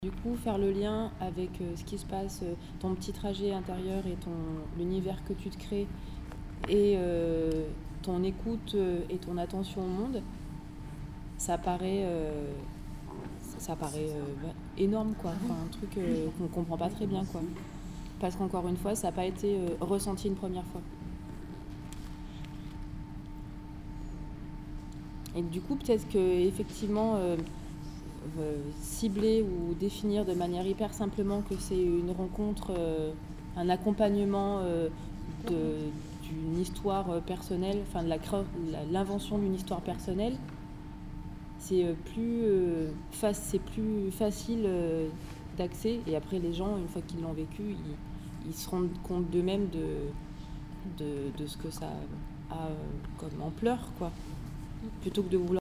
Du coup, faire le lien avec ce qui se passe, ton petit trajet intérieur et l'univers que tu te crées et ton écoute et ton attention au monde, ça paraît, énorme, quoi. Enfin, un truc qu'on comprend pas très bien, quoi. Parce qu'encore une fois, ça n'a pas été ressenti une première fois. Et du coup, peut-être qu'effectivement, cibler ou définir de manière hyper simplement que c'est une rencontre, un accompagnement d'une histoire personnelle, enfin de l'invention d'une histoire personnelle, c'est plus facile d'accès. Et après, les gens, une fois qu'ils l'ont vécu, ils se rendent compte d'eux-mêmes de ce que ça a comme ampleur, quoi. Plutôt que de vouloir